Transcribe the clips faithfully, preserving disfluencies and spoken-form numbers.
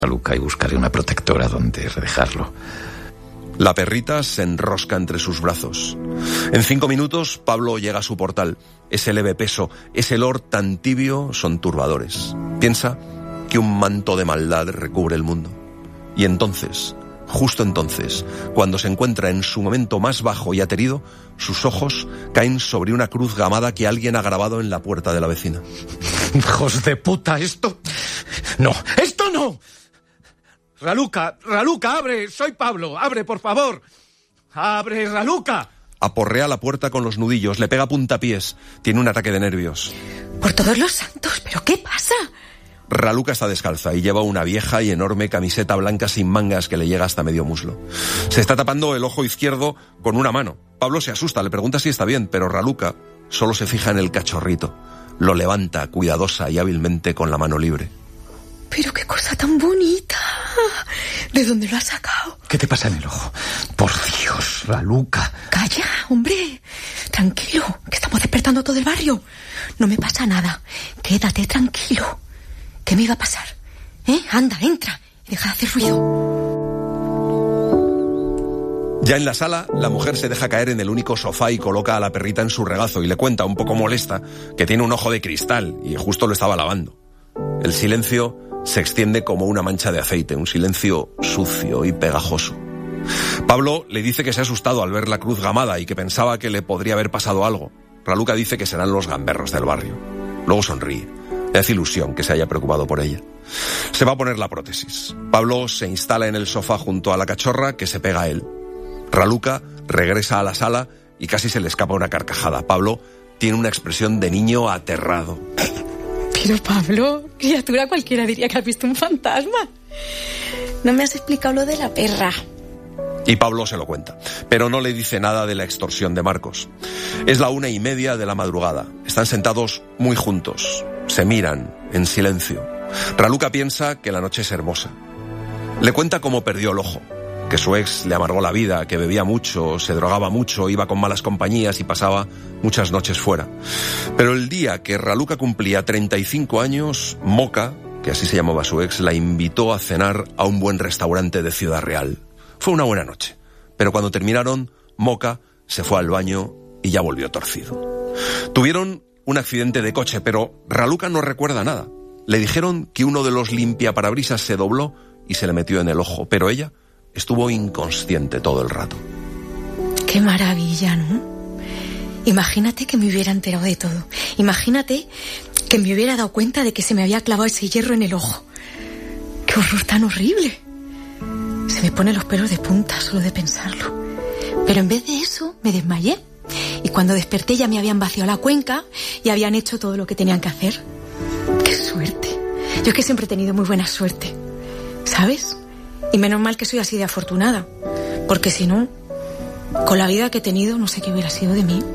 Raluca y buscaré una protectora donde dejarlo. La perrita se enrosca entre sus brazos. En cinco minutos, Pablo llega a su portal. Ese leve peso, ese olor tan tibio son turbadores. Piensa que un manto de maldad recubre el mundo. Y entonces, justo entonces, cuando se encuentra en su momento más bajo y aterido, sus ojos caen sobre una cruz gamada que alguien ha grabado en la puerta de la vecina. ¡Hijos de puta! ¡Esto! ¡No! ¡Esto no! Raluca, Raluca, abre, soy Pablo, abre, por favor. Abre, Raluca. Aporrea la puerta con los nudillos, le pega puntapiés, tiene un ataque de nervios. Por todos los santos, ¿pero qué pasa? Raluca está descalza y lleva una vieja y enorme camiseta blanca sin mangas que le llega hasta medio muslo. Se está tapando el ojo izquierdo con una mano. Pablo se asusta, le pregunta si está bien, pero Raluca solo se fija en el cachorrito. Lo levanta cuidadosa y hábilmente con la mano libre. Pero qué cosa tan bonita. ¿De dónde lo has sacado? ¿Qué te pasa en el ojo? Por Dios, Raluca. Calla, hombre. Tranquilo, que estamos despertando todo el barrio. No me pasa nada. Quédate tranquilo. ¿Qué me iba a pasar? ¿Eh? Anda, entra y deja de hacer ruido. Ya en la sala, la mujer se deja caer en el único sofá y coloca a la perrita en su regazo y le cuenta, un poco molesta, que tiene un ojo de cristal y justo lo estaba lavando. El silencio se extiende como una mancha de aceite, un silencio sucio y pegajoso. Pablo le dice que se ha asustado al ver la cruz gamada y que pensaba que le podría haber pasado algo. Raluca dice que serán los gamberros del barrio. Luego sonríe. Le hace ilusión que se haya preocupado por ella. Se va a poner la prótesis. Pablo se instala en el sofá junto a la cachorra que se pega a él. Raluca regresa a la sala y casi se le escapa una carcajada. Pablo tiene una expresión de niño aterrado. Pero Pablo, criatura, cualquiera diría que has visto un fantasma. No me has explicado lo de la perra. Y Pablo se lo cuenta, pero no le dice nada de la extorsión de Marcos. Es la una y media de la madrugada. Están sentados muy juntos. Se miran en silencio. Raluca piensa que la noche es hermosa. Le cuenta cómo perdió el ojo, que su ex le amargó la vida, que bebía mucho, se drogaba mucho, iba con malas compañías y pasaba muchas noches fuera. Pero el día que Raluca cumplía treinta y cinco años, Moca, que así se llamaba su ex, la invitó a cenar a un buen restaurante de Ciudad Real. Fue una buena noche, pero cuando terminaron, Moca se fue al baño y ya volvió torcido. Tuvieron un accidente de coche, pero Raluca no recuerda nada. Le dijeron que uno de los limpiaparabrisas se dobló y se le metió en el ojo, pero ella estuvo inconsciente todo el rato. Qué maravilla, ¿no? Imagínate que me hubiera enterado de todo. Imagínate que me hubiera dado cuenta de que se me había clavado ese hierro en el ojo. ¡Qué horror tan horrible! Se me ponen los pelos de punta solo de pensarlo. Pero en vez de eso, me desmayé. Y cuando desperté ya me habían vaciado la cuenca y habían hecho todo lo que tenían que hacer. ¡Qué suerte! Yo es que siempre he tenido muy buena suerte, ¿sabes? Y menos mal que soy así de afortunada, porque si no, con la vida que he tenido, no sé qué hubiera sido de mí.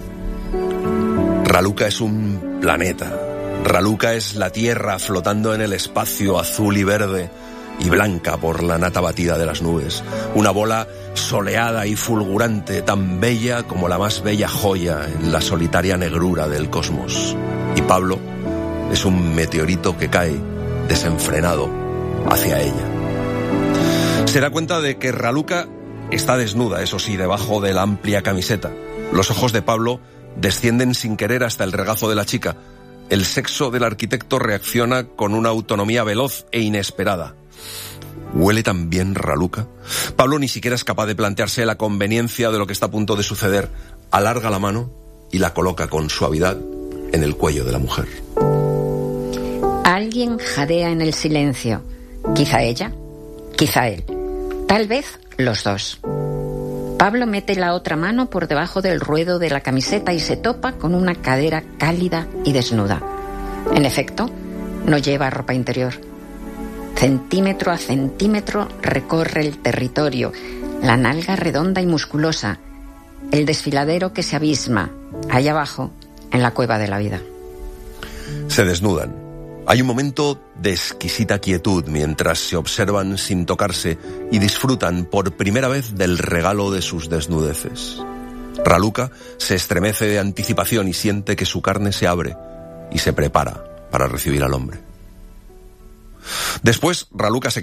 Raluca es un planeta. Raluca es la Tierra flotando en el espacio azul y verde y blanca por la nata batida de las nubes. Una bola soleada y fulgurante, tan bella como la más bella joya en la solitaria negrura del cosmos. Y Pablo es un meteorito que cae desenfrenado hacia ella. Se da cuenta de que Raluca está desnuda, eso sí, debajo de la amplia camiseta. Los ojos de Pablo descienden sin querer hasta el regazo de la chica. El sexo del arquitecto reacciona con una autonomía veloz e inesperada. ¿Huele tan bien Raluca? Pablo ni siquiera es capaz de plantearse la conveniencia de lo que está a punto de suceder. Alarga la mano y la coloca con suavidad en el cuello de la mujer. Alguien jadea en el silencio. Quizá ella, quizá él. Tal vez los dos. Pablo mete la otra mano por debajo del ruedo de la camiseta y se topa con una cadera cálida y desnuda. En efecto, no lleva ropa interior. Centímetro a centímetro recorre el territorio, la nalga redonda y musculosa, el desfiladero que se abisma, allá abajo, en la cueva de la vida. Se desnudan. Hay un momento de exquisita quietud mientras se observan sin tocarse y disfrutan por primera vez del regalo de sus desnudeces. Raluca se estremece de anticipación y siente que su carne se abre y se prepara para recibir al hombre. Después, Raluca se